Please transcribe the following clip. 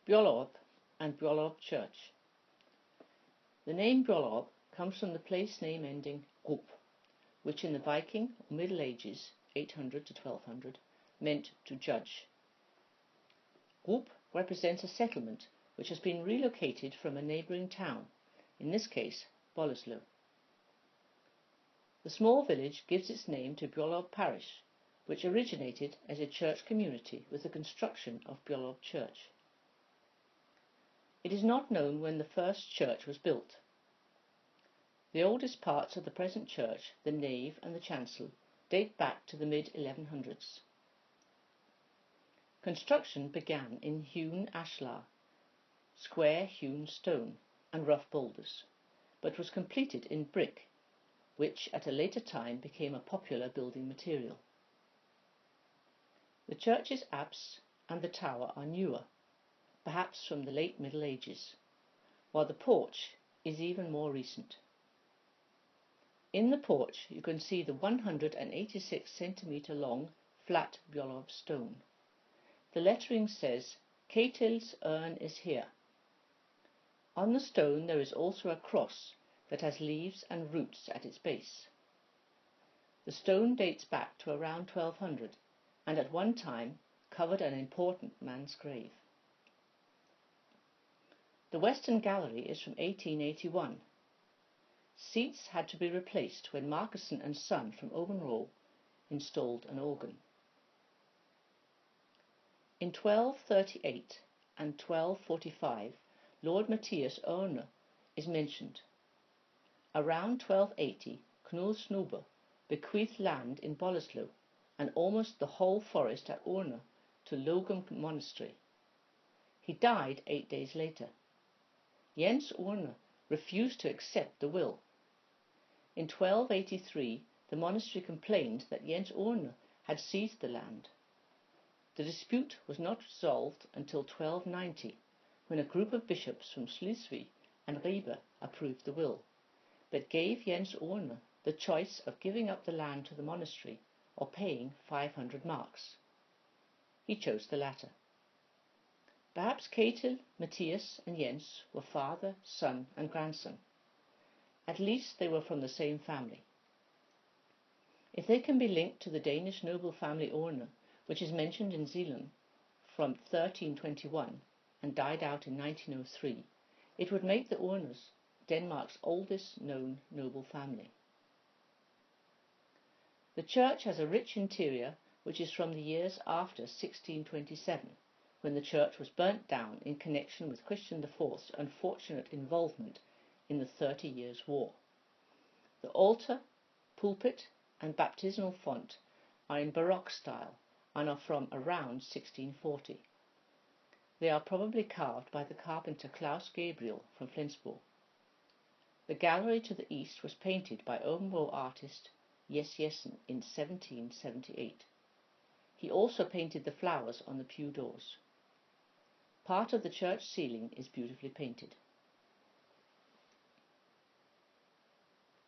Bjolorb and Bjolorb Church. The name Bjolorb comes from the place name ending "rup", which in the Viking or Middle Ages, 800 to 1200, meant to judge. Rup represents a settlement which has been relocated from a neighbouring town, in this case Bolesloe. The small village gives its name to Bjolorb parish, which originated as a church community with the construction of Bjolorb Church. It is not known when the first church was built. The oldest parts of the present church, the nave and the chancel, date back to the mid-1100s. Construction began in hewn ashlar, square hewn stone, and rough boulders, but was completed in brick, which at a later time became a popular building material. The church's apse and the tower are newer, perhaps from the late Middle Ages, while the porch is even more recent. In the porch you can see the 186 centimetre long flat Bjolorb stone. The lettering says, "Ketil's urn is here." On the stone there is also a cross that has leaves and roots at its base. The stone dates back to around 1200 and at one time covered an important man's grave. The western gallery is from 1881. Seats had to be replaced when Markison and Son from Obenrol installed an organ. In 1238 and 1245, Lord Matthias Orne is mentioned. Around 1280, Knud Snuber bequeathed land in Bolesloe and almost the whole forest at Orne to Logum Monastery. He died 8 days later. Jens Orne refused to accept the will. In 1283, the monastery complained that Jens Orne had seized the land. The dispute was not resolved until 1290, when a group of bishops from Schleswig and Ribe approved the will, but gave Jens Orne the choice of giving up the land to the monastery or paying 500 marks. He chose the latter. Perhaps Ketil, Matthias and Jens were father, son and grandson. At least they were from the same family. If they can be linked to the Danish noble family Orne, which is mentioned in Zealand from 1321 and died out in 1903, it would make the Ornes Denmark's oldest known noble family. The church has a rich interior which is from the years after 1627, when the church was burnt down in connection with Christian IV's unfortunate involvement in the 30 Years' War. The altar, pulpit and baptismal font are in Baroque style and are from around 1640. They are probably carved by the carpenter Claus Gabriel from Flensborg. The gallery to the east was painted by Obenrol artist Jes Jessen in 1778. He also painted the flowers on the pew doors. Part of the church ceiling is beautifully painted.